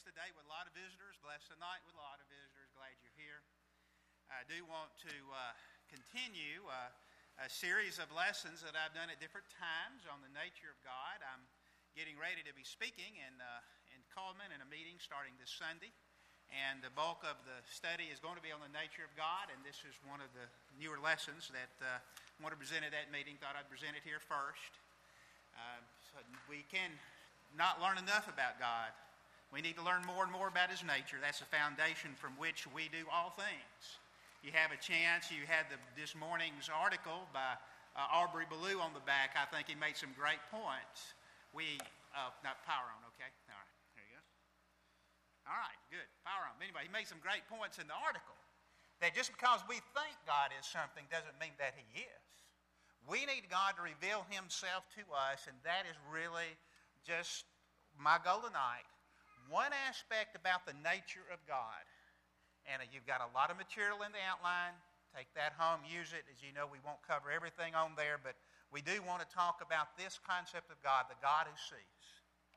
blessed today with a lot of visitors, blessed tonight with a lot of visitors. Glad you're here. I do want to continue a series of lessons that I've done at different times on the nature of God. I'm getting ready to be speaking in Coleman in a meeting starting this Sunday. And the bulk of the study is going to be on the nature of God, and this is one of the newer lessons that I want to present at that meeting. Thought I'd present it here first. So we can not learn enough about God. We need to learn more and more about His nature. That's the foundation from which we do all things. You have a chance. You had this morning's article by Aubrey Ballou on the back. I think he made some great points. Not power on, okay? All right, there you go. All right, good. Power on. Anyway, he made some great points in the article. That just because we think God is something doesn't mean that He is. We need God to reveal Himself to us, and that is really just my goal tonight. One aspect about the nature of God. And you've got a lot of material in the outline. Take that home, use it. As you know, we won't cover everything on there, but we do want to talk about this concept of God, the God who sees.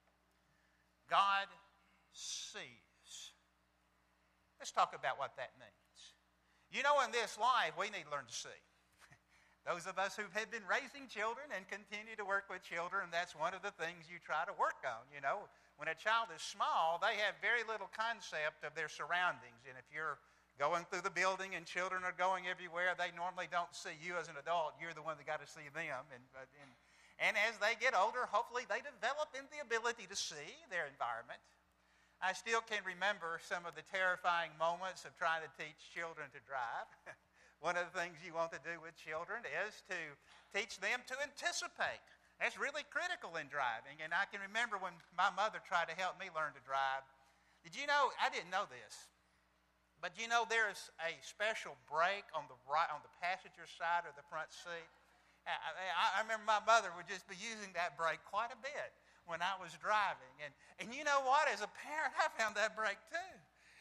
God sees. Let's talk about what that means. You know, in this life, we need to learn to see. Those of us who have been raising children and continue to work with children, that's one of the things you try to work on. You know, when a child is small, they have very little concept of their surroundings. And if you're going through the building and children are going everywhere, they normally don't see you as an adult. You're the one that got to see them. And as they get older, hopefully they develop in the ability to see their environment. I still can remember some of the terrifying moments of trying to teach children to drive. One of the things you want to do with children is to teach them to anticipate. That's really critical in driving. And I can remember when my mother tried to help me learn to drive. Did you know, I didn't know this, but you know there's a special brake on the passenger side of the front seat? I remember my mother would just be using that brake quite a bit when I was driving. And you know what? As a parent, I found that brake too.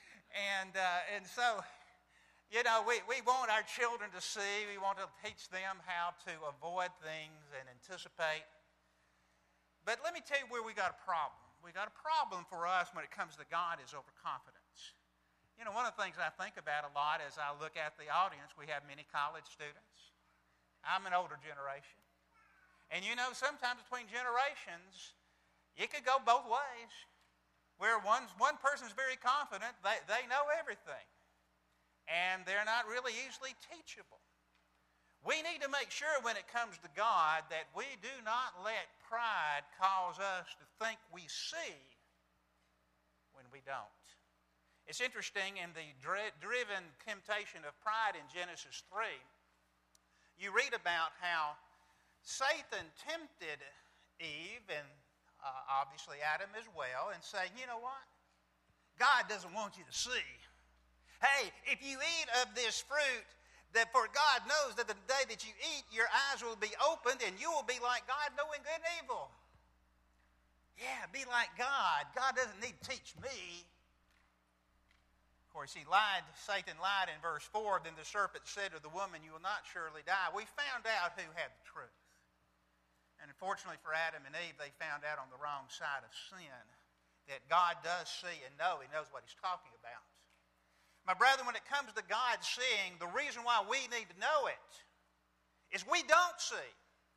And so, you know, we want our children to see. We want to teach them how to avoid things and anticipate. But let me tell you where we got a problem. We got a problem for us when it comes to God is overconfidence. You know, one of the things I think about a lot as I look at the audience, we have many college students. I'm an older generation. And you know, sometimes between generations, it could go both ways. Where one person's very confident, they know everything. And they're not really easily teachable. We need to make sure when it comes to God that we do not let pride cause us to think we see when we don't. It's interesting in the driven temptation of pride in Genesis 3, you read about how Satan tempted Eve and obviously Adam as well, and saying, you know what? God doesn't want you to see. Hey, if you eat of this fruit, that for God knows that the day that you eat, your eyes will be opened and you will be like God, knowing good and evil. Yeah, be like God. God doesn't need to teach me. Of course, Satan lied in verse 4. Then the serpent said to the woman, you will not surely die. We found out who had the truth. And unfortunately for Adam and Eve, they found out on the wrong side of sin that God does see and know. He knows what He's talking about. My brethren, when it comes to God seeing, the reason why we need to know it is we don't see.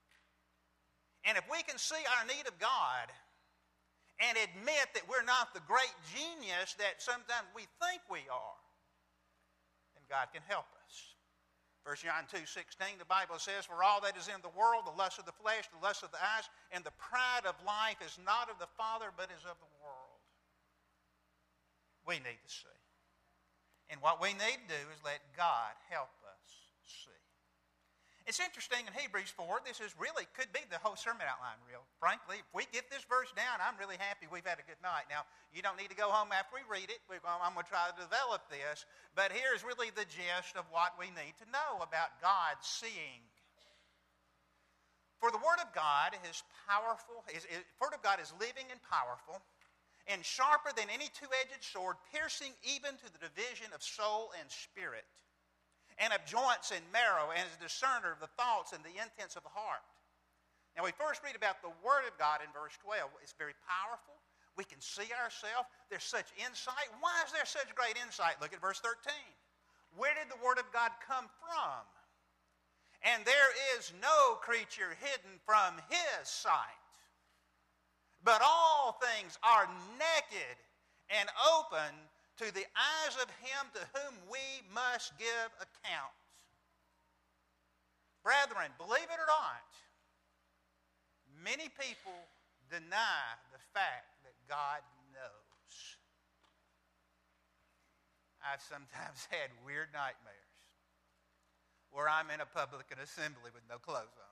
And if we can see our need of God and admit that we're not the great genius that sometimes we think we are, then God can help us. 1 John 2:16, the Bible says, for all that is in the world, the lust of the flesh, the lust of the eyes, and the pride of life is not of the Father, but is of the world. We need to see. And what we need to do is let God help us see. It's interesting in Hebrews 4, this is really could be the whole sermon outline, real. Frankly, if we get this verse down, I'm really happy we've had a good night. Now, you don't need to go home after we read it. I'm going to try to develop this. But here's really the gist of what we need to know about God seeing. For the Word of God is powerful. The Word of God is living and powerful, and sharper than any two-edged sword, piercing even to the division of soul and spirit, and of joints and marrow, and is a discerner of the thoughts and the intents of the heart. Now we first read about the Word of God in verse 12. It's very powerful. We can see ourselves. There's such insight. Why is there such great insight? Look at verse 13. Where did the Word of God come from? And there is no creature hidden from His sight. But all things are naked and open to the eyes of Him to whom we must give account. Brethren, believe it or not, many people deny the fact that God knows. I've sometimes had weird nightmares where I'm in a public assembly with no clothes on.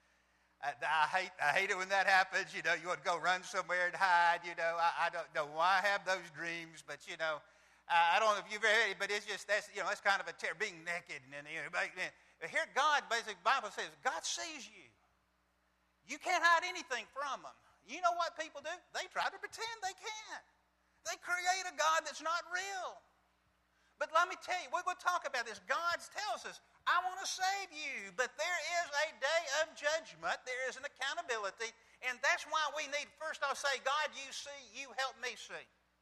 I hate it when that happens. You want to go run somewhere and hide. I don't know why I have those dreams, but I don't know if you've ever had it, but it's just that's kind of a terror, being naked and here God basically the Bible says God sees you. You can't hide anything from Him. You know what people do? They try to pretend they can. They create a God that's not real. But let me tell you, we're going to talk about this. God tells us, I want to save you, but there is a day of judgment. There is an accountability, and that's why we need, first I'll say, God, you see, you help me see.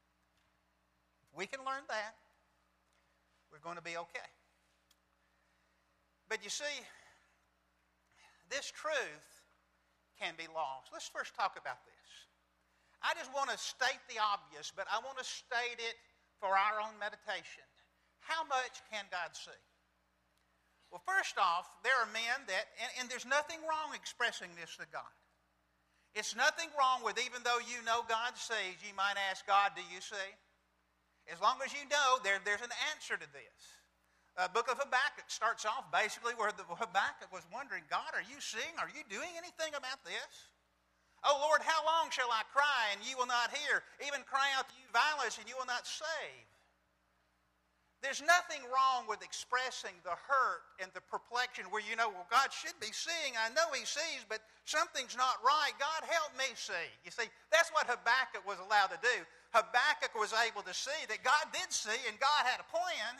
If we can learn that, we're going to be okay. But you see, this truth can be lost. Let's first talk about this. I just want to state the obvious, but I want to state it for our own meditation. How much can God see? Well, first off, there are men that, and there's nothing wrong expressing this to God. It's nothing wrong with, even though you know God sees, you might ask God, do you see? As long as you know, there's an answer to this. Book of Habakkuk starts off basically where Habakkuk was wondering, God, are you seeing? Are you doing anything about this? Oh, Lord, how long shall I cry and you will not hear? Even cry out to you violence and you will not save. There's nothing wrong with expressing the hurt and the perplexion where well, God should be seeing. I know He sees, but something's not right. God, help me see. You see, that's what Habakkuk was allowed to do. Habakkuk was able to see that God did see and God had a plan.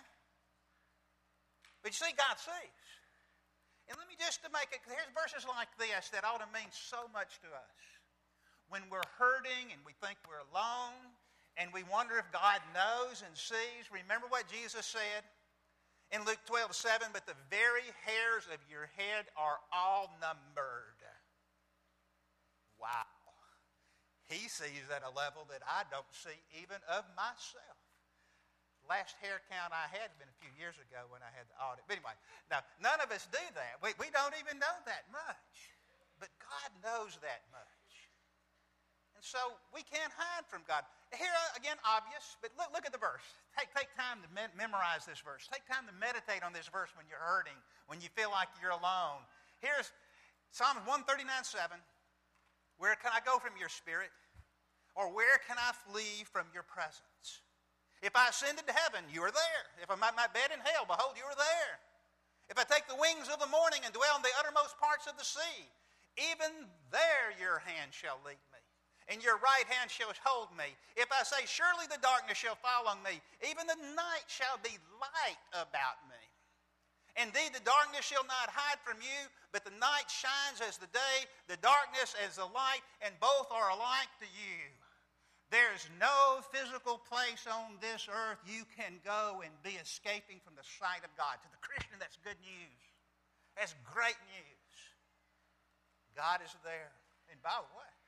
But you see, God sees. And let me just here's verses like this that ought to mean so much to us. When we're hurting and we think we're alone and we wonder if God knows and sees, remember what Jesus said in Luke 12:7, but the very hairs of your head are all numbered. Wow. He sees at a level that I don't see even of myself. Last hair count I had been a few years ago when I had the audit. But anyway, now, none of us do that. We don't even know that much. But God knows that much. And so we can't hide from God. Here, again, obvious, but look at the verse. Take time to memorize this verse. Take time to meditate on this verse when you're hurting, when you feel like you're alone. Here's Psalm 139:7. Where can I go from your spirit? Or where can I flee from your presence? If I ascended to heaven, you are there. If I'm at my bed in hell, behold, you are there. If I take the wings of the morning and dwell in the uttermost parts of the sea, even there your hand shall lead me, and your right hand shall hold me. If I say, surely the darkness shall fall on me, even the night shall be light about me. Indeed, the darkness shall not hide from you, but the night shines as the day, the darkness as the light, and both are alike to you. There's no physical place on this earth you can go and be escaping from the sight of God. To the Christian, that's good news. That's great news. God is there. And by the way,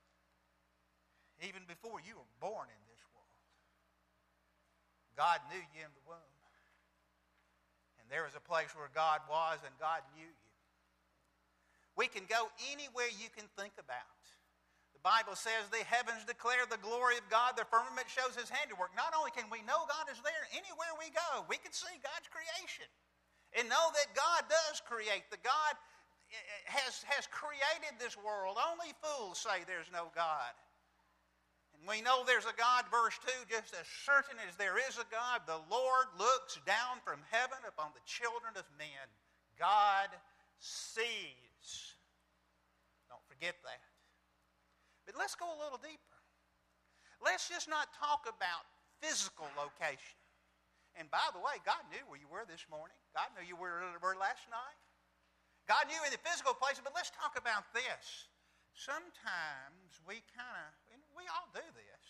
even before you were born in this world, God knew you in the womb. And there was a place where God was and God knew you. We can go anywhere you can think about. The Bible says the heavens declare the glory of God, the firmament shows His handiwork. Not only can we know God is there, anywhere we go, we can see God's creation and know that God does create. That God has created this world. Only fools say there's no God. And we know there's a God, verse 2, just as certain as there is a God, the Lord looks down from heaven upon the children of men. God sees. Don't forget that. But let's go a little deeper. Let's just not talk about physical location. And by the way, God knew where you were this morning. God knew you were last night. God knew in the physical place, but let's talk about this. Sometimes we all do this.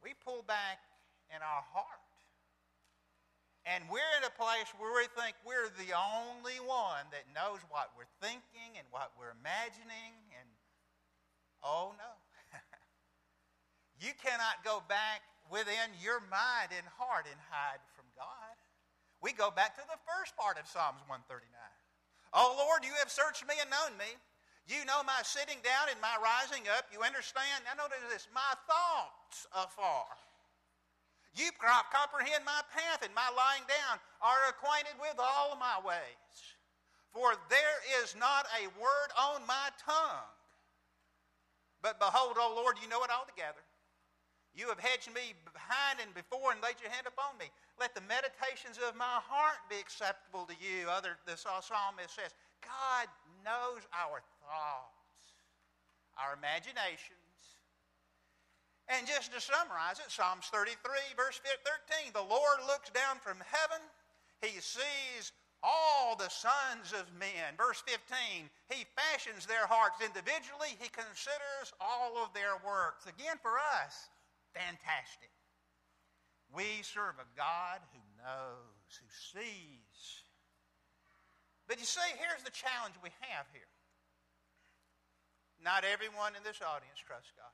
we pull back in our heart. And we're in a place where we think we're the only one that knows what we're thinking and what we're imagining. And oh no. You cannot go back within your mind and heart and hide from God. We go back to the first part of Psalms 139. Oh Lord, you have searched me and known me. You know my sitting down and my rising up. You understand, now notice this, my thoughts afar. You comprehend my path and my lying down, are acquainted with all my ways. For there is not a word on my tongue. But behold, O Lord, you know it altogether. You have hedged me behind and before and laid your hand upon me. Let the meditations of my heart be acceptable to you. The psalmist says, God knows our thoughts, our imaginations. And just to summarize it, Psalms 33, verse 13, the Lord looks down from heaven. He sees all the sons of men. Verse 15, He fashions their hearts individually. He considers all of their works. Again, for us, fantastic. We serve a God who knows, who sees. But you see, here's the challenge we have here. Not everyone in this audience trusts God.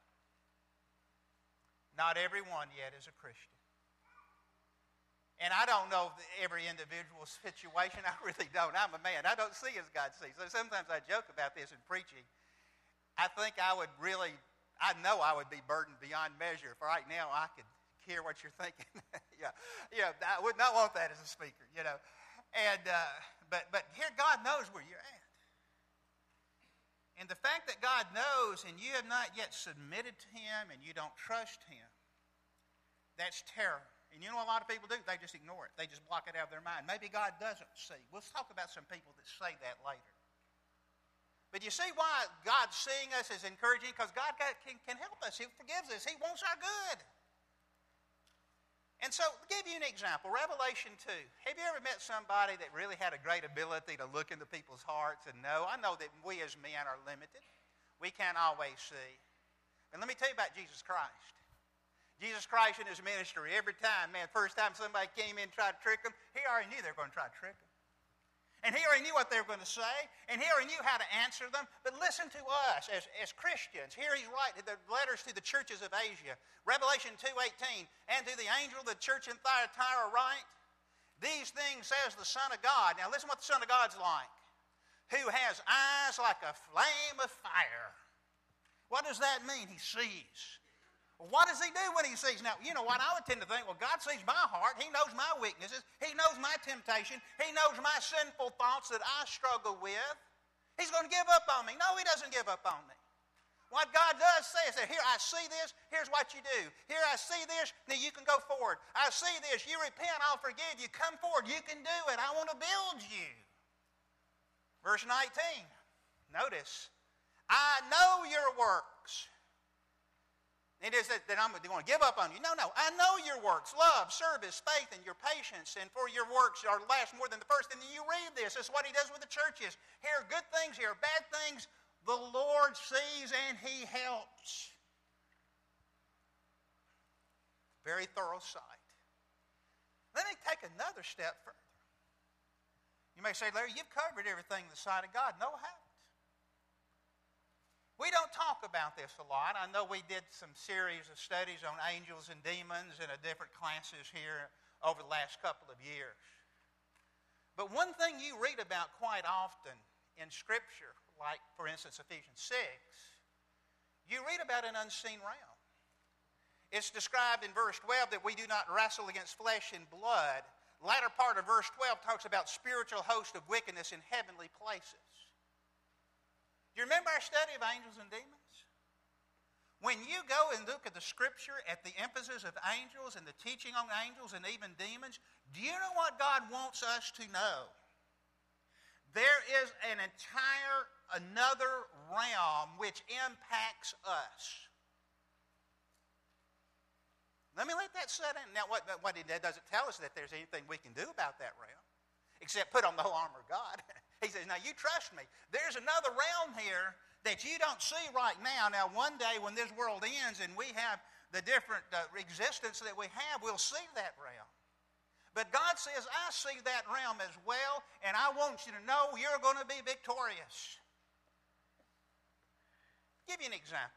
Not everyone yet is a Christian. And I don't know every individual situation. I really don't. I'm a man. I don't see as God sees. So sometimes I joke about this in preaching. I think I know I would be burdened beyond measure. If right now I could hear what you're thinking. yeah, I would not want that as a speaker, you know. And but here God knows where you're at. And the fact that God knows and you have not yet submitted to Him and you don't trust Him, that's terror. And you know what a lot of people do? They just ignore it. They just block it out of their mind. Maybe God doesn't see. We'll talk about some people that say that later. But you see why God's seeing us is encouraging? Because God can help us. He forgives us. He wants our good. And so, to give you an example, Revelation 2. Have you ever met somebody that really had a great ability to look into people's hearts and know? I know that we as men are limited. We can't always see. And let me tell you about Jesus Christ. Jesus Christ in His ministry, every time, first time somebody came in and tried to trick Him, He already knew they were going to try to trick Him. And He already knew what they were going to say, and He already knew how to answer them. But listen to us as Christians. Here He's writing the letters to the churches of Asia. Revelation 2:18, and to the angel of the church in Thyatira write, these things says the Son of God. Now listen what the Son of God's like. Who has eyes like a flame of fire. What does that mean? He sees. What does He do when He sees? Now, you know what? I would tend to think, well, God sees my heart. He knows my weaknesses. He knows my temptation. He knows my sinful thoughts that I struggle with. He's going to give up on me. No, He doesn't give up on me. What God does say is that, here, I see this, here's what you do. Here, I see this, now you can go forward. I see this, you repent, I'll forgive you. Come forward, you can do it. I want to build you. Verse 19, notice, I know your works. It is that I'm going to give up on you. No. I know your works, love, service, faith, and your patience. And for your works are last more than the first. And then you read this. This is what He does with the churches. Here are good things, here are bad things. The Lord sees and He helps. Very thorough sight. Let me take another step further. You may say, Larry, you've covered everything in the sight of God. No, I haven't. We don't talk about this a lot. I know we did some series of studies on angels and demons in different classes here over the last couple of years. But one thing you read about quite often in Scripture, like, for instance, Ephesians 6, you read about an unseen realm. It's described in verse 12 that we do not wrestle against flesh and blood. The latter part of verse 12 talks about spiritual hosts of wickedness in heavenly places. Do you remember our study of angels and demons? When you go and look at the Scripture, at the emphasis of angels and the teaching on angels and even demons, do you know what God wants us to know? There is another realm which impacts us. Let me let that set in. Now, what it doesn't tell us that there's anything we can do about that realm, except put on the whole armor of God. He says, now you trust me. There's another realm here that you don't see right now. Now, one day when this world ends and we have the different existence that we have, we'll see that realm. But God says, I see that realm as well, and I want you to know you're going to be victorious. I'll give you an example.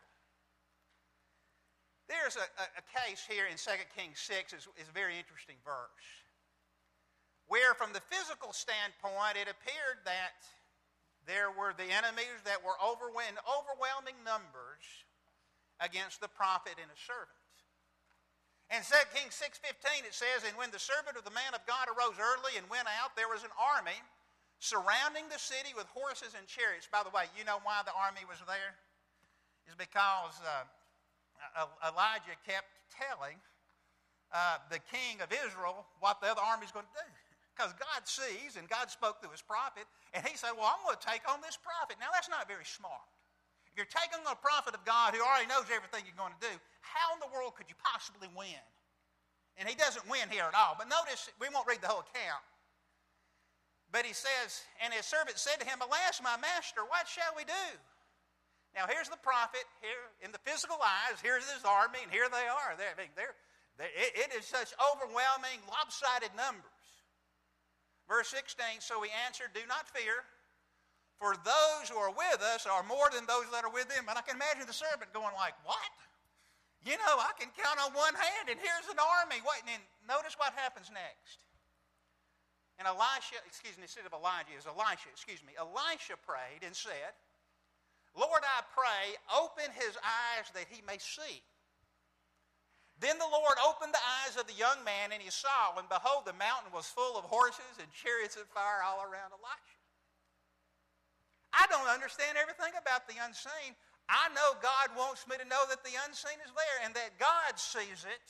There's a case here in 2 Kings 6, is a very interesting verse, where from the physical standpoint, it appeared that there were the enemies that were overwhelming numbers against the prophet and his servant. In 2 Kings 6:15 it says, and when the servant of the man of God arose early and went out, there was an army surrounding the city with horses and chariots. By the way, you know why the army was there? It's because Elijah kept telling the king of Israel what the other army is going to do. Because God sees, and God spoke through his prophet, and he said, well, I'm going to take on this prophet. Now, that's not very smart. If you're taking on a prophet of God who already knows everything you're going to do, how in the world could you possibly win? And he doesn't win here at all. But notice, we won't read the whole account. But he says, and his servant said to him, alas, my master, what shall we do? Now, here's the prophet, here in the physical eyes, here's his army, and here they are. It is such overwhelming, lopsided numbers. Verse 16, so he answered, do not fear, for those who are with us are more than those that are with them. And I can imagine the servant going like, what? You know, I can count on one hand, and here's an army. And notice what happens next. And Elisha prayed and said, Lord, I pray, open his eyes that he may see. Then the Lord opened the eyes of the young man, and he saw, and behold, the mountain was full of horses and chariots of fire all around Elisha. I don't understand everything about the unseen. I know God wants me to know that the unseen is there and that God sees it.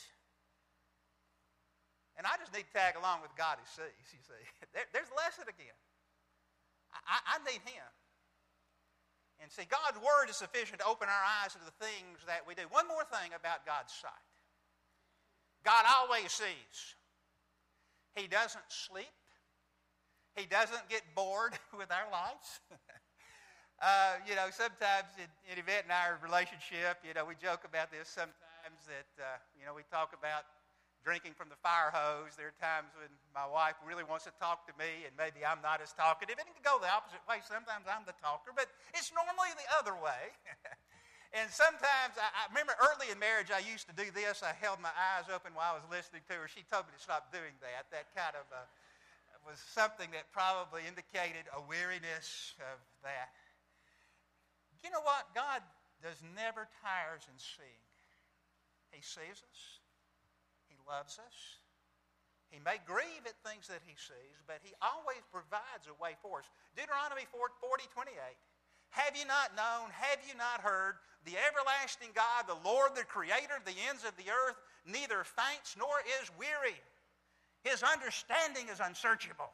And I just need to tag along with God who sees, you see. There's the lesson again. I need him. And see, God's word is sufficient to open our eyes to the things that we do. One more thing about God's sight. God always sees. He doesn't sleep. He doesn't get bored with our lives. Sometimes in Yvette and our relationship, we joke about this sometimes that, we talk about drinking from the fire hose. There are times when my wife really wants to talk to me, and maybe I'm not as talkative. And it can go the opposite way. Sometimes I'm the talker, but it's normally the other way. And sometimes, I remember early in marriage, I used to do this. I held my eyes open while I was listening to her. She told me to stop doing that. That kind of was something that probably indicated a weariness of that. You know what? God never tires in seeing. He sees us. He loves us. He may grieve at things that he sees, but he always provides a way for us. Deuteronomy 40:28. Have you not known, have you not heard, the everlasting God, the Lord, the creator of the ends of the earth, neither faints nor is weary. His understanding is unsearchable.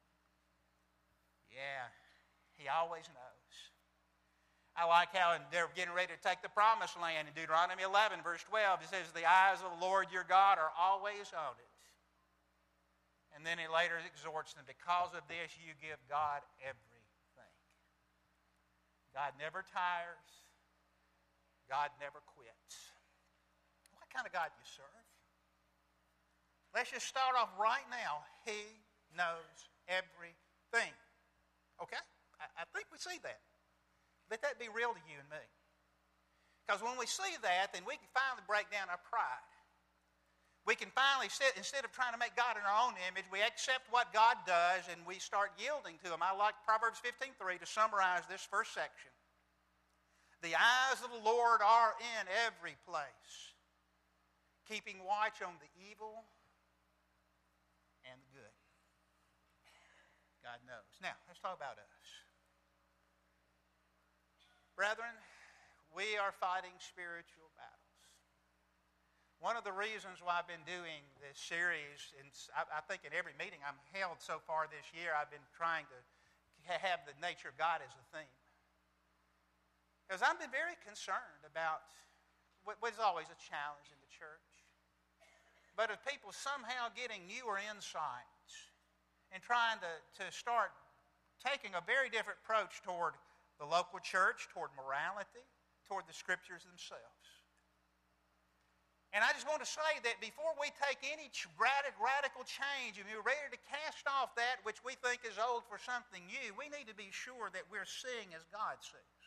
Yeah, he always knows. I like how they're getting ready to take the promised land in Deuteronomy 11, verse 12. It says, the eyes of the Lord your God are always on it. And then he later exhorts them, because of this you give God everything. God never tires. God never quits. What kind of God do you serve? Let's just start off right now. He knows everything. Okay? I think we see that. Let that be real to you and me. Because when we see that, then we can finally break down our pride. We can finally, instead of trying to make God in our own image, we accept what God does and we start yielding to him. I like Proverbs 15:3 to summarize this first section. The eyes of the Lord are in every place, keeping watch on the evil and the good. God knows. Now, let's talk about us. Brethren, we are fighting spiritual battles. One of the reasons why I've been doing this series, and I think in every meeting I'm held so far this year, I've been trying to have the nature of God as a theme. Because I've been very concerned about what is always a challenge in the church. But of people somehow getting newer insights and trying to start taking a very different approach toward the local church, toward morality, toward the scriptures themselves. And I just want to say that before we take any radical change and we're ready to cast off that which we think is old for something new, we need to be sure that we're seeing as God sees.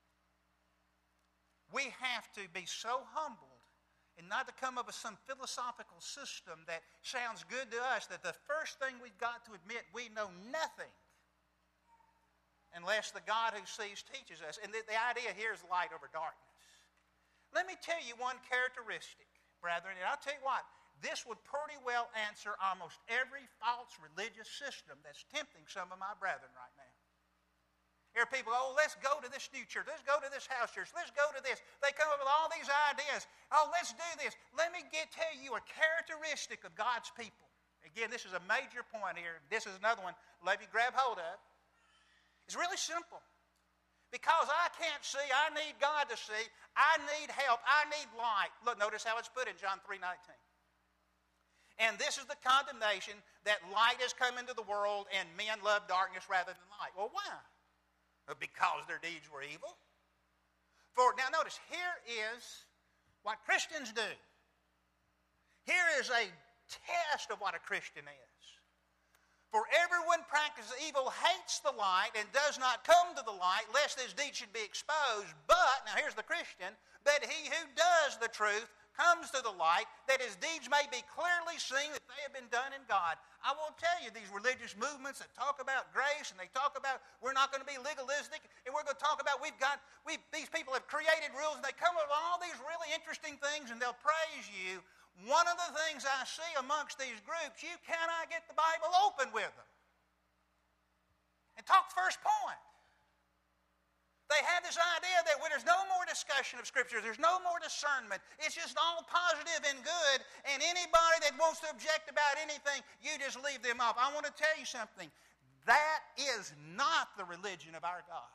We have to be so humbled and not to come up with some philosophical system that sounds good to us, that the first thing we've got to admit, we know nothing unless the God who sees teaches us. And the idea here is light over darkness. Let me tell you one characteristic, brethren, and I'll tell you what, this would pretty well answer almost every false religious system that's tempting some of my brethren right now. There are people, oh, let's go to this new church, let's go to this house church, let's go to this. They come up with all these ideas. Oh, let's do this. Let me tell you a characteristic of God's people. Again, this is a major point here. This is another one. Let me grab hold of. It's really simple. Because I can't see, I need God to see. I need help. I need light. Look, notice how it's put in John 3:19. And this is the condemnation, that light has come into the world and men love darkness rather than light. Well, why? Well, because their deeds were evil. Now notice, here is what Christians do. Here is a test of what a Christian is. For everyone practices evil hates the light and does not come to the light, lest his deeds should be exposed. But, now here's the Christian, but he who does the truth comes to the light, that his deeds may be clearly seen that they have been done in God. I will tell you, these religious movements that talk about grace, and they talk about we're not going to be legalistic, and we're going to talk about these people have created rules, and they come up with all these really interesting things, and they'll praise you. One of the things I see amongst these groups, you cannot get the Bible open with them. And talk first point. They have this idea that when there's no more discussion of Scripture, there's no more discernment, it's just all positive and good, and anybody that wants to object about anything, you just leave them off. I want to tell you something. That is not the religion of our God.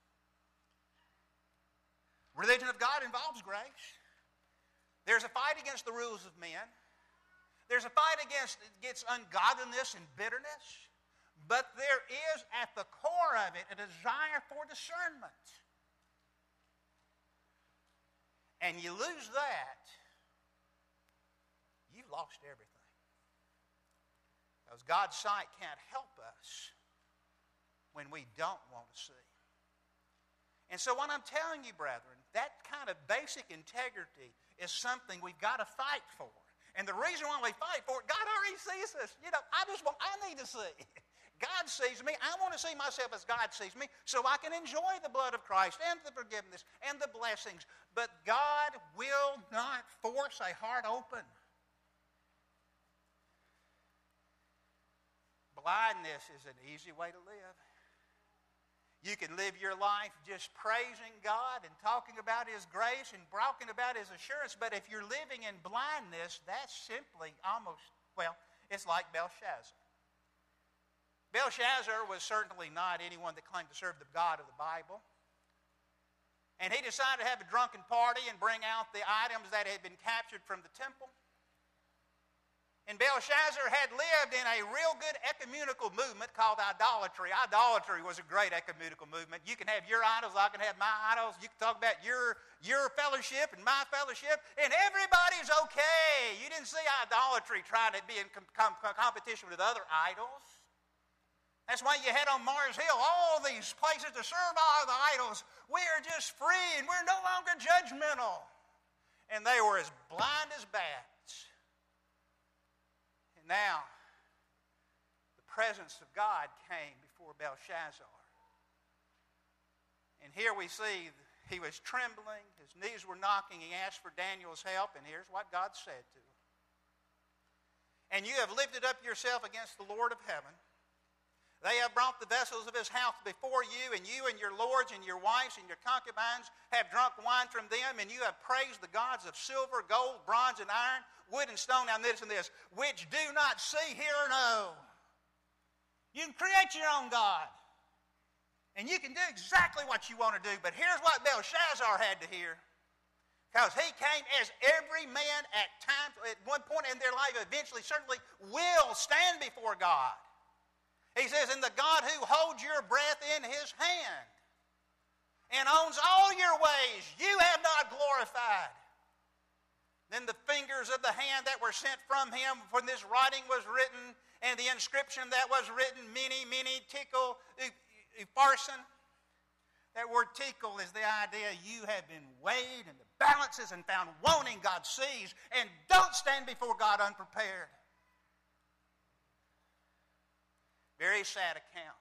Religion of God involves grace. There's a fight against the rules of men. There's a fight against ungodliness and bitterness. But there is at the core of it a desire for discernment. And you lose that, you've lost everything. Because God's sight can't help us when we don't want to see. And so what I'm telling you, brethren, that kind of basic integrity is something we've got to fight for. And the reason why we fight for it, God already sees us. I need to see. God sees me. I want to see myself as God sees me so I can enjoy the blood of Christ and the forgiveness and the blessings. But God will not force a heart open. Blindness is an easy way to live. You can live your life just praising God and talking about His grace and talking about His assurance, but if you're living in blindness, that's simply it's like Belshazzar. Belshazzar was certainly not anyone that claimed to serve the God of the Bible. And he decided to have a drunken party and bring out the items that had been captured from the temple. And Belshazzar had lived in a real good ecumenical movement called idolatry. Idolatry was a great ecumenical movement. You can have your idols, I can have my idols. You can talk about your fellowship and my fellowship, and everybody's okay. You didn't see idolatry trying to be in competition with other idols. That's why you had on Mars Hill all these places to serve all the idols. We are just free and we're no longer judgmental. And they were as blind as bats. Now, the presence of God came before Belshazzar. And here we see he was trembling, his knees were knocking, he asked for Daniel's help, and here's what God said to him. And you have lifted up yourself against the Lord of heaven. They have brought the vessels of his house before you and your lords and your wives and your concubines have drunk wine from them, and you have praised the gods of silver, gold, bronze, and iron, wood and stone, now listen to this, which do not see, hear, or know. You can create your own God. And you can do exactly what you want to do, but here's what Belshazzar had to hear. Because he came as every man at times, at one point in their life, eventually, certainly will stand before God. He says, and the God who holds your breath in his hand and owns all your ways, you have not glorified. Then the fingers of the hand that were sent from him when this writing was written, and the inscription that was written, mene, mene, tekel, upharsin. That word tekel is the idea you have been weighed in the balances and found wanting. God sees, and don't stand before God unprepared. Very sad account.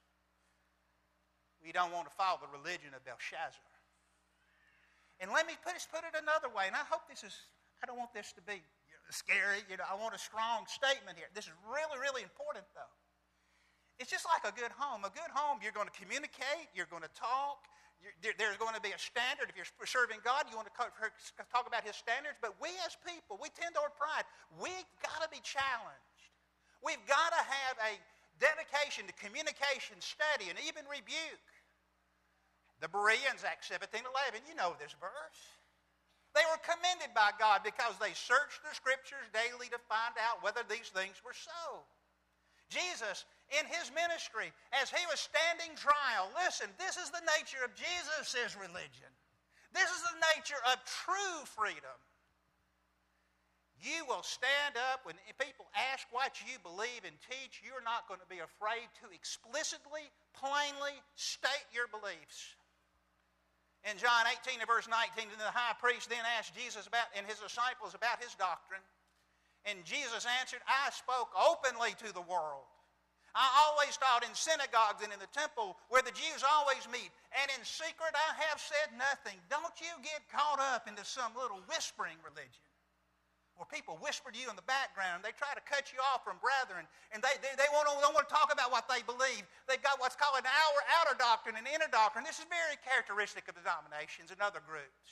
We don't want to follow the religion of Belshazzar. And let me put it another way, and I hope I don't want this to be scary. I want a strong statement here. This is really, really important, though. It's just like a good home. A good home, you're going to communicate, you're going to talk, there's going to be a standard. If you're serving God, you want to talk about His standards. But we as people, we tend toward pride. We've got to be challenged. We've got to have a dedication to communication, study, and even rebuke. The Bereans, Acts 17:11, you know this verse. They were commended by God because they searched the Scriptures daily to find out whether these things were so. Jesus, in His ministry, as He was standing trial, listen, this is the nature of Jesus' religion. This is the nature of true freedom. You will stand up when people ask what you believe and teach. You're not going to be afraid to explicitly, plainly state your beliefs. In John 18 and verse 19, the high priest then asked Jesus and his disciples about his doctrine. And Jesus answered, I spoke openly to the world. I always taught in synagogues and in the temple where the Jews always meet. And in secret I have said nothing. Don't you get caught up into some little whispering religion where people whisper to you in the background. They try to cut you off from brethren. And they don't want to talk about what they believe. They've got what's called an outer doctrine and inner doctrine. This is very characteristic of denominations and other groups.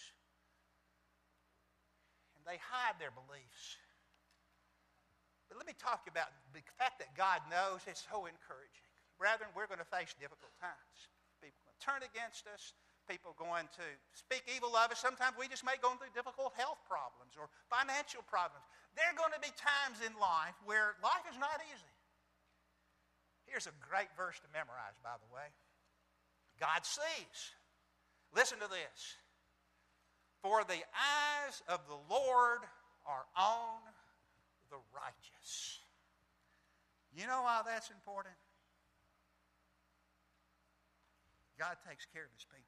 And they hide their beliefs. But let me talk about the fact that God knows. It's so encouraging. Brethren, we're going to face difficult times. People will turn against us. People going to speak evil of us. Sometimes we just may go through difficult health problems or financial problems. There are going to be times in life where life is not easy. Here's a great verse to memorize, by the way. God sees. Listen to this. For the eyes of the Lord are on the righteous. You know why that's important? God takes care of His people.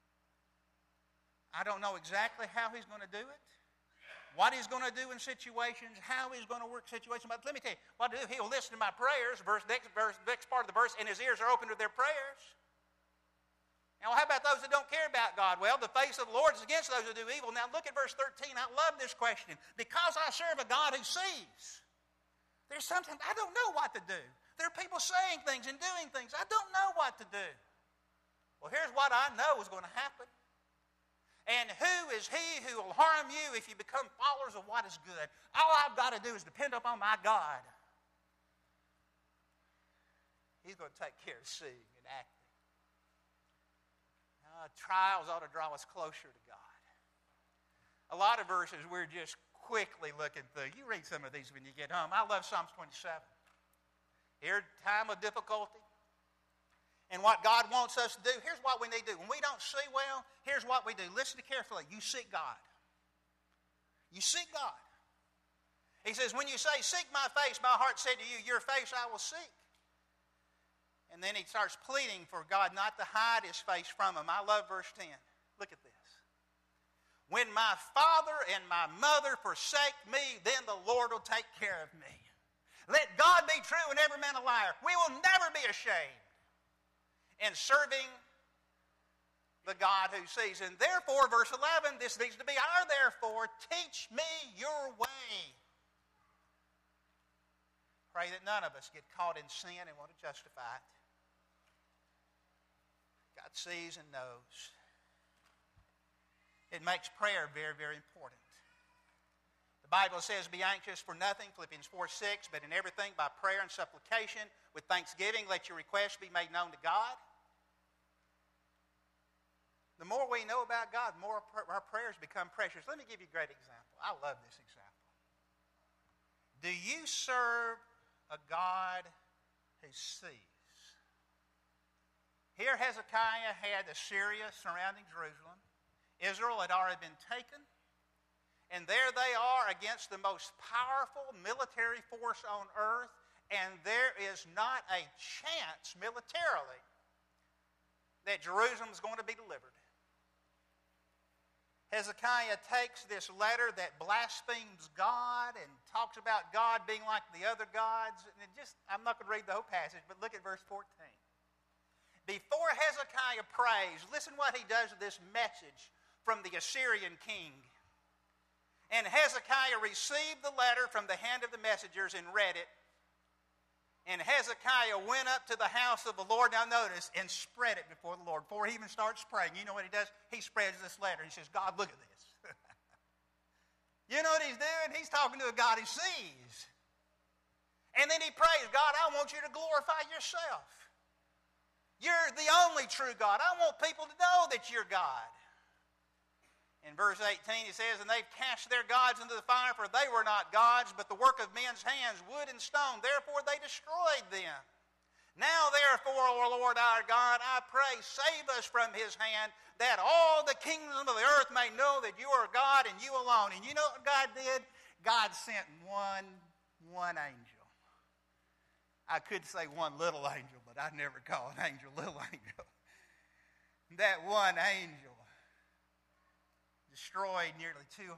I don't know exactly how He's going to do it, what He's going to do in situations, how He's going to work situations. But let me tell you, what He'll do, He'll listen to my prayers, next part of the verse, and His ears are open to their prayers. Now, how about those that don't care about God? Well, the face of the Lord is against those who do evil. Now, look at verse 13. I love this question. Because I serve a God who sees. There's sometimes I don't know what to do. There are people saying things and doing things. I don't know what to do. Well, here's what I know is going to happen. And who is he who will harm you if you become followers of what is good? All I've got to do is depend upon my God. He's going to take care of seeing and acting. Trials ought to draw us closer to God. A lot of verses we're just quickly looking through. You read some of these when you get home. I love Psalms 27. Here, time of difficulty. And what God wants us to do, here's what we need to do. When we don't see well, here's what we do. Listen carefully. You seek God. You seek God. He says, when you say, seek my face, my heart said to you, your face I will seek. And then he starts pleading for God not to hide His face from him. I love verse 10. Look at this. When my father and my mother forsake me, then the Lord will take care of me. Let God be true and every man a liar. We will never be ashamed in serving the God who sees. And therefore, verse 11, this needs to be our therefore, teach me your way. Pray that none of us get caught in sin and want to justify it. God sees and knows. It makes prayer very, very important. The Bible says, be anxious for nothing, Philippians 4:6, but in everything by prayer and supplication with thanksgiving, let your requests be made known to God. The more we know about God, the more our prayers become precious. Let me give you a great example. I love this example. Do you serve a God who sees? Here Hezekiah had Assyria surrounding Jerusalem. Israel had already been taken. And And there they are against the most powerful military force on earth, and there is not a chance militarily that Jerusalem is going to be delivered. Hezekiah takes this letter that blasphemes God and talks about God being like the other gods. And I'm not going to read the whole passage, but look at verse 14. Before Hezekiah prays, listen what he does with this message from the Assyrian king. And Hezekiah received the letter from the hand of the messengers and read it. And Hezekiah went up to the house of the Lord, now notice, and spread it before the Lord. Before he even starts praying, you know what he does? He spreads this letter. He says, God, look at this. You know what he's doing? He's talking to a God he sees. And then he prays, God, I want you to glorify yourself. You're the only true God. I want people to know that you're God. In verse 18 it says, and they've cast their gods into the fire, for they were not gods, but the work of men's hands, wood and stone. Therefore they destroyed them. Now therefore, O Lord our God, I pray, save us from his hand, that all the kingdoms of the earth may know that you are God and you alone. And you know what God did? God sent one angel. I could say one little angel, but I'd never call an angel little angel. That one angel destroyed nearly 200,000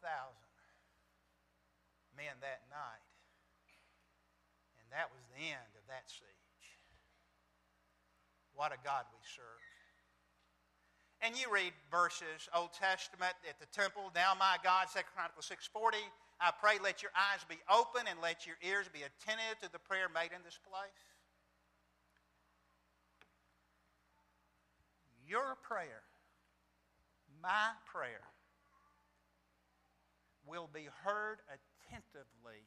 men that night. And that was the end of that siege. What a God we serve. And you read verses, Old Testament, at the temple, now my God, 2 Chronicles 6:40, I pray let your eyes be open and let your ears be attentive to the prayer made in this place. Your prayer, my prayer, will be heard attentively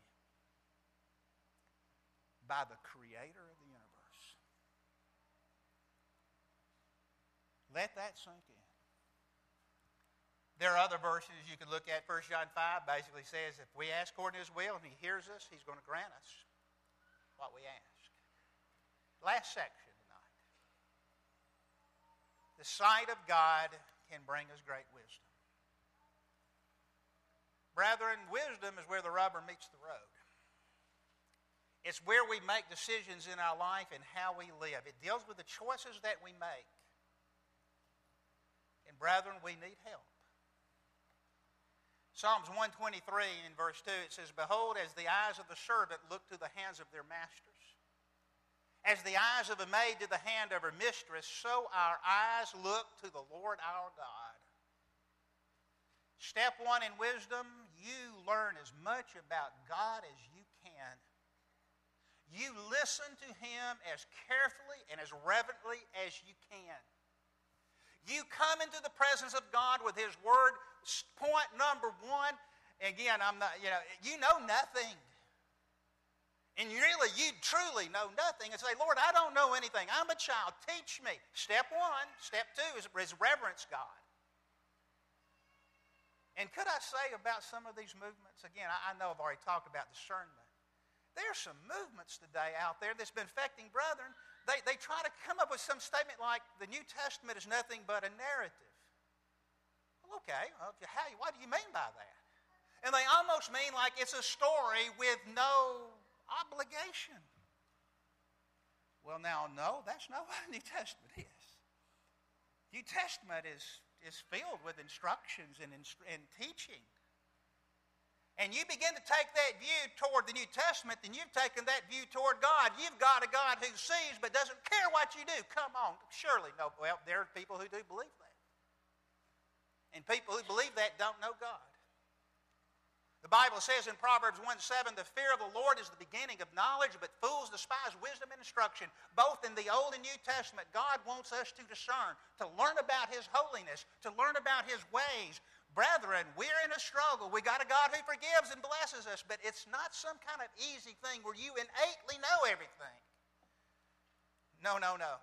by the Creator of the universe. Let that sink in. There are other verses you could look at. 1 John 5 basically says if we ask according to his will and he hears us, he's going to grant us what we ask. Last section tonight. The sight of God can bring us great wisdom. Brethren, wisdom is where the rubber meets the road. It's where we make decisions in our life and how we live. It deals with the choices that we make. And brethren, we need help. Psalms 123 in verse 2, it says, behold, as the eyes of the servant look to the hands of their masters, as the eyes of a maid to the hand of her mistress, so our eyes look to the Lord our God. Step one in wisdom, you learn as much about God as you can. You listen to him as carefully and as reverently as you can. You come into the presence of God with his word. Point number one, again, you know nothing. And you truly know nothing. And say, Lord, I don't know anything. I'm a child. Teach me. Step one. Step two is reverence God. And could I say about some of these movements, again, I know I've already talked about discernment. There's some movements today out there that's been affecting brethren. They try to come up with some statement like the New Testament is nothing but a narrative. Well, okay, what do you mean by that? And they almost mean like it's a story with no obligation. Well, now, no, that's not what the New Testament is. New Testament is filled with instructions and teaching. And you begin to take that view toward the New Testament, then you've taken that view toward God. You've got a God who sees but doesn't care what you do. Come on, surely no. Well, there are people who do believe that. And people who believe that don't know God. The Bible says in Proverbs 1:7, the fear of the Lord is the beginning of knowledge, but fools despise wisdom and instruction. Both in the Old and New Testament, God wants us to discern, to learn about his holiness, to learn about his ways. Brethren, we're in a struggle. We got a God who forgives and blesses us, but it's not some kind of easy thing where you innately know everything. No.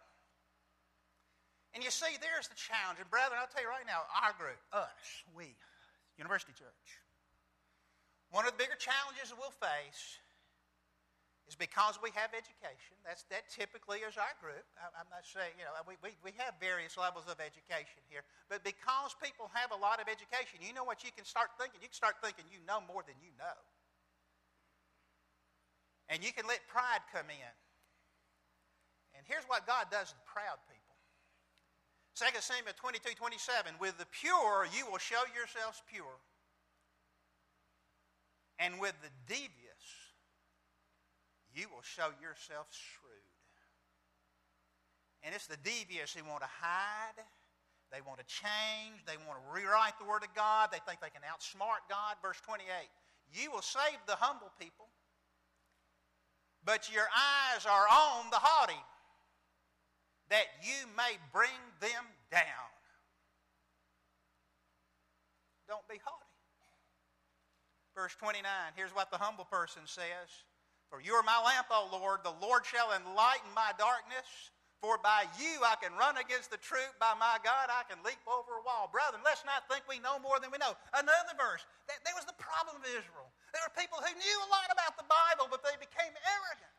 And you see, there's the challenge. And brethren, I'll tell you right now, our group, us, we, University Church, one of the bigger challenges that we'll face is because we have education. That typically is our group. I'm not saying, we have various levels of education here. But because people have a lot of education, you know what you can start thinking? You can start thinking you know more than you know. And you can let pride come in. And here's what God does to proud people. 2 Samuel 22:27, with the pure you will show yourselves pure. And with the devious you will show yourself shrewd. And it's the devious who want to hide. They want to change. They want to rewrite the Word of God. They think they can outsmart God. Verse 28, you will save the humble people, but your eyes are on the haughty, that you may bring them down. Don't be haughty. Verse 29, here's what the humble person says. For you are my lamp, O Lord. The Lord shall enlighten my darkness. For by you I can run against the troop. By my God I can leap over a wall. Brethren, let's not think we know more than we know. Another verse. There was the problem of Israel. There were people who knew a lot about the Bible, but they became arrogant.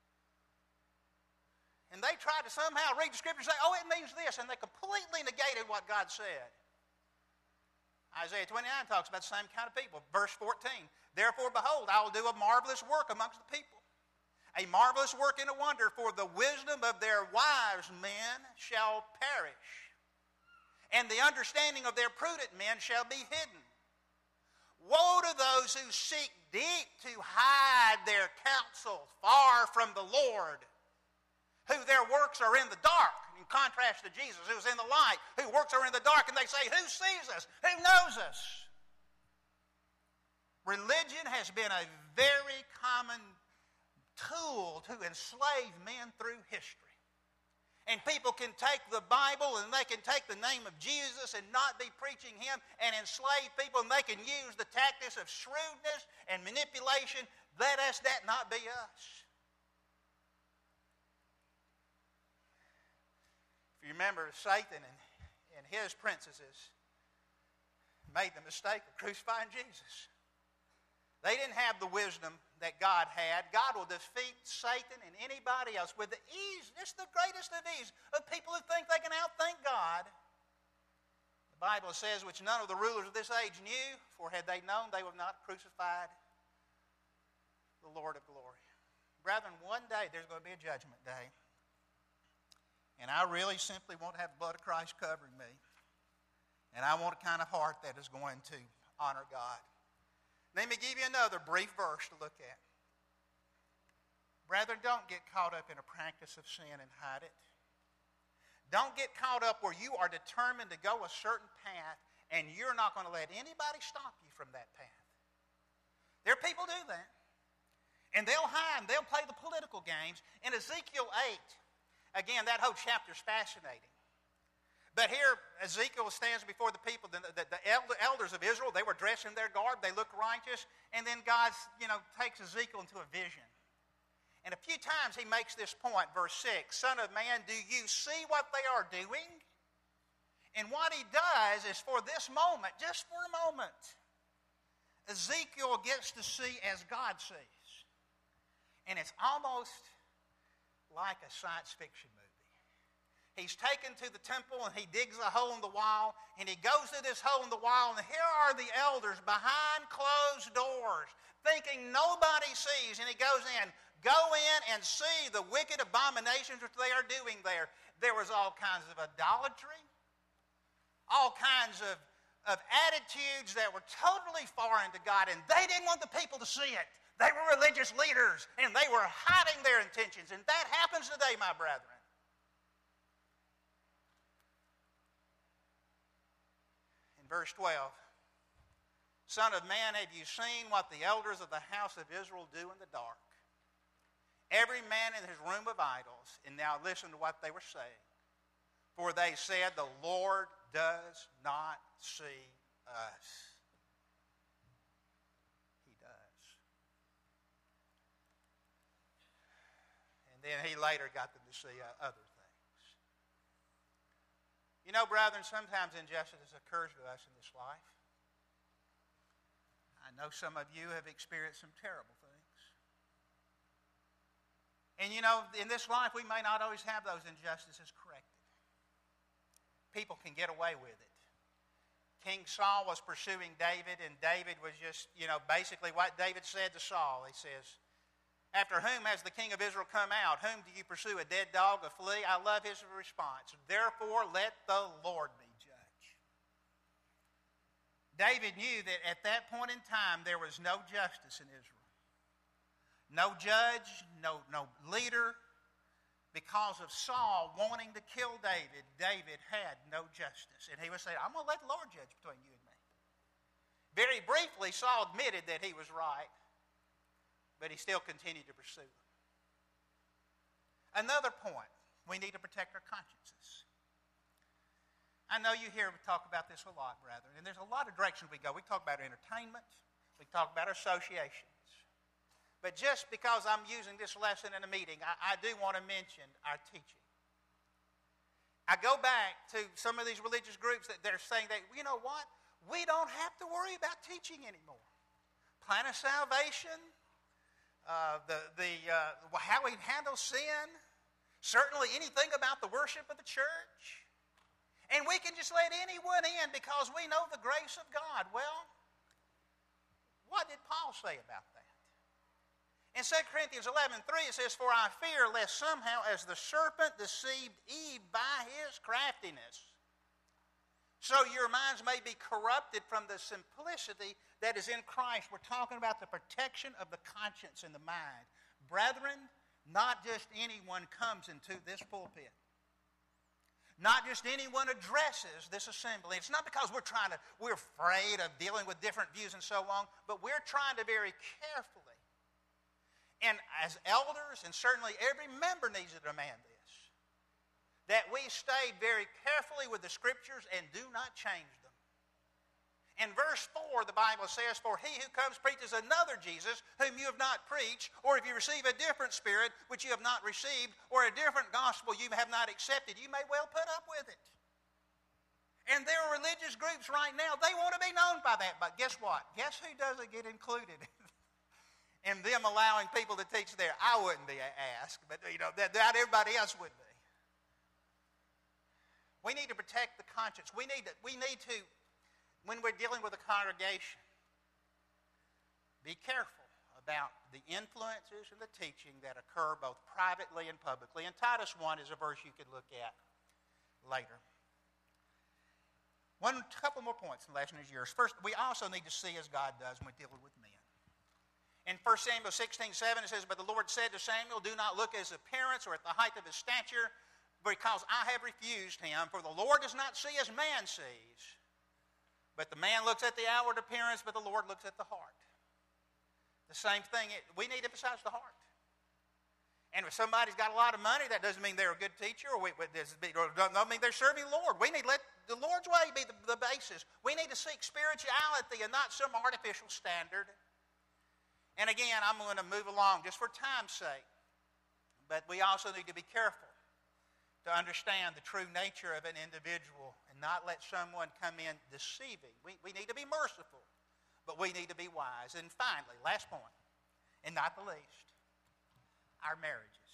And they tried to somehow read the Scripture and say, oh, it means this. And they completely negated what God said. Isaiah 29 talks about the same kind of people. Verse 14, therefore, behold, I will do a marvelous work amongst the people. A marvelous work and a wonder, for the wisdom of their wise men shall perish, and the understanding of their prudent men shall be hidden. Woe to those who seek deep to hide their counsel far from the Lord, who their works are in the dark, in contrast to Jesus, who's in the light, whose works are in the dark, and they say, who sees us? Who knows us? Religion has been a very common tool to enslave men through history. And people can take the Bible and they can take the name of Jesus and not be preaching Him and enslave people, and they can use the tactics of shrewdness and manipulation. Let us that not be us. If you remember, Satan and his princesses made the mistake of crucifying Jesus. They didn't have the wisdom that God had. God will defeat Satan and anybody else with the ease, just the greatest of ease, of people who think they can outthink God. The Bible says, which none of the rulers of this age knew, for had they known, they would not have crucified the Lord of glory. Brethren, one day there's going to be a judgment day. And I really simply want to have the blood of Christ covering me. And I want a kind of heart that is going to honor God. Let me give you another brief verse to look at. Brethren, don't get caught up in a practice of sin and hide it. Don't get caught up where you are determined to go a certain path and you're not going to let anybody stop you from that path. There are people who do that. And they'll hide and they'll play the political games. In Ezekiel 8, again, that whole chapter is fascinating. But here, Ezekiel stands before the people, the elders of Israel. They were dressed in their garb. They looked righteous. And then God, takes Ezekiel into a vision. And a few times he makes this point, verse 6, Son of man, do you see what they are doing? And what he does is for this moment, just for a moment, Ezekiel gets to see as God sees. And it's almost like a science fiction movie. He's taken to the temple and he digs a hole in the wall, and he goes through this hole in the wall, and here are the elders behind closed doors thinking nobody sees, and he goes in. Go in and see the wicked abominations which they are doing there. There was all kinds of idolatry, all kinds of attitudes that were totally foreign to God, and they didn't want the people to see it. They were religious leaders, and they were hiding their intentions, and that happens today, my brethren. Verse 12, Son of man, have you seen what the elders of the house of Israel do in the dark? Every man in his room of idols. And now listen to what they were saying. For they said, the Lord does not see us. He does. And then he later got them to see other things. You know, brethren, sometimes injustice occurs to us in this life. I know some of you have experienced some terrible things. And you know, in this life, we may not always have those injustices corrected. People can get away with it. King Saul was pursuing David, and David was just, basically what David said to Saul. He says, after whom has the king of Israel come out? Whom do you pursue, a dead dog, a flea? I love his response. Therefore, let the Lord be judge. David knew that at that point in time, there was no justice in Israel. No judge, no leader. Because of Saul wanting to kill David, David had no justice. And he was saying, I'm going to let the Lord judge between you and me. Very briefly, Saul admitted that he was right, but he still continued to pursue him. Another point, we need to protect our consciences. I know you hear me talk about this a lot, brethren, and there's a lot of directions we go. We talk about entertainment, we talk about associations. But just because I'm using this lesson in a meeting, I do want to mention our teaching. I go back to some of these religious groups that they're saying that, you know what? We don't have to worry about teaching anymore. Plan of salvation, how we handle sin, certainly anything about the worship of the church. And we can just let anyone in because we know the grace of God. Well, what did Paul say about that? In 2 Corinthians 11:3 it says, for I fear lest somehow as the serpent deceived Eve by his craftiness, so your minds may be corrupted from the simplicity that is in Christ. We're talking about the protection of the conscience and the mind. Brethren, not just anyone comes into this pulpit. Not just anyone addresses this assembly. It's not because we're afraid of dealing with different views and so on, but we're trying to very carefully. And as elders, and certainly every member needs to demand this, that we stay very carefully with the Scriptures and do not change them. In verse 4, the Bible says, for he who comes preaches another Jesus whom you have not preached, or if you receive a different spirit which you have not received, or a different gospel you have not accepted, you may well put up with it. And there are religious groups right now, they want to be known by that, but guess what? Guess who doesn't get included in them allowing people to teach there? I wouldn't be asked, but that everybody else would be. We need to protect the conscience. We need to, when we're dealing with a congregation, be careful about the influences and the teaching that occur both privately and publicly. And Titus 1 is a verse you could look at later. A couple more points in the lesson is yours. First, we also need to see as God does when we're dealing with men. In 1 Samuel 16:7 it says, but the Lord said to Samuel, do not look at his appearance or at the height of his stature, because I have refused him. For the Lord does not see as man sees. But the man looks at the outward appearance, but the Lord looks at the heart. The same thing, we need to emphasize the heart. And if somebody's got a lot of money, that doesn't mean they're a good teacher, or doesn't mean they're serving the Lord. We need to let the Lord's way be the basis. We need to seek spirituality and not some artificial standard. And again, I'm going to move along just for time's sake. But we also need to be careful to understand the true nature of an individual and not let someone come in deceiving. We need to be merciful, but we need to be wise. And finally, last point, and not the least, our marriages.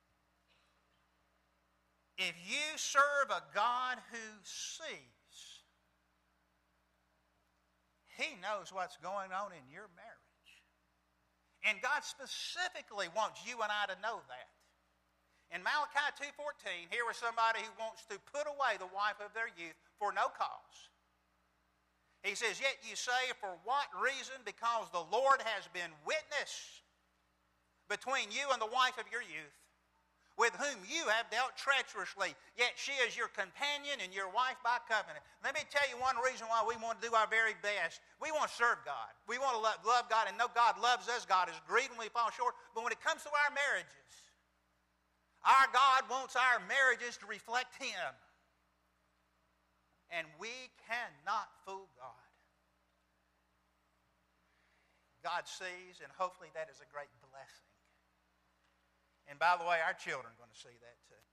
If you serve a God who sees, he knows what's going on in your marriage. And God specifically wants you and I to know that. In Malachi 2:14, here was somebody who wants to put away the wife of their youth for no cause. He says, yet you say, for what reason? Because the Lord has been witness between you and the wife of your youth, with whom you have dealt treacherously, yet she is your companion and your wife by covenant. Let me tell you one reason why we want to do our very best. We want to serve God. We want to love God and know God loves us. God is grieved when we fall short. But when it comes to our marriages, our God wants our marriages to reflect Him. And we cannot fool God. God sees, and hopefully that is a great blessing. And by the way, our children are going to see that too.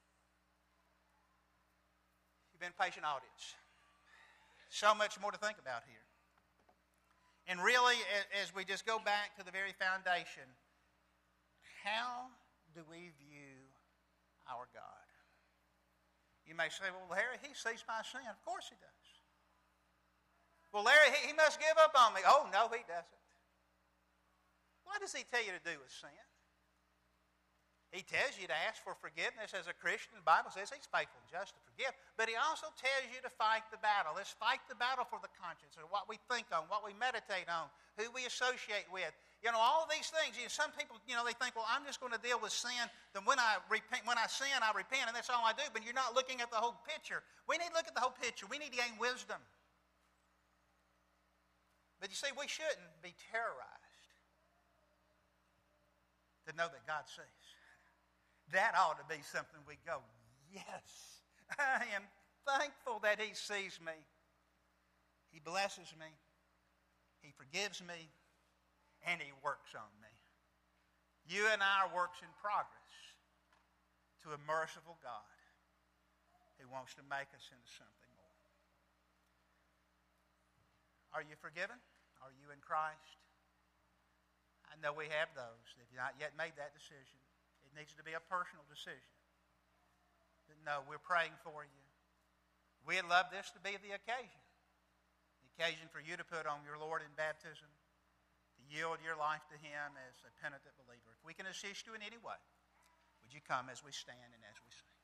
You've been a patient audience. So much more to think about here. And really, as we just go back to the very foundation, how do we view our God? You may say, well, Larry, he sees my sin. Of course he does. Well, Larry, he must give up on me. Oh, no, he doesn't. What does he tell you to do with sin? He tells you to ask for forgiveness as a Christian. The Bible says he's faithful and just to forgive. But he also tells you to fight the battle. Let's fight the battle for the conscience, or what we think on, what we meditate on, who we associate with. You know, all of these things. You know, some people, they think, well, I'm just going to deal with sin. Then when I sin, I repent, and that's all I do. But you're not looking at the whole picture. We need to look at the whole picture. We need to gain wisdom. But you see, we shouldn't be terrorized to know that God sees. That ought to be something we go, yes, I am thankful that he sees me. He blesses me. He forgives me. And he works on me. You and I are works in progress to a merciful God who wants to make us into something more. Are you forgiven? Are you in Christ? I know we have those that have not yet made that decision. It needs to be a personal decision. But no, we're praying for you. We'd love this to be the occasion. The occasion for you to put on your Lord in baptism, to yield your life to him as a penitent believer. If we can assist you in any way, would you come as we stand and as we sing?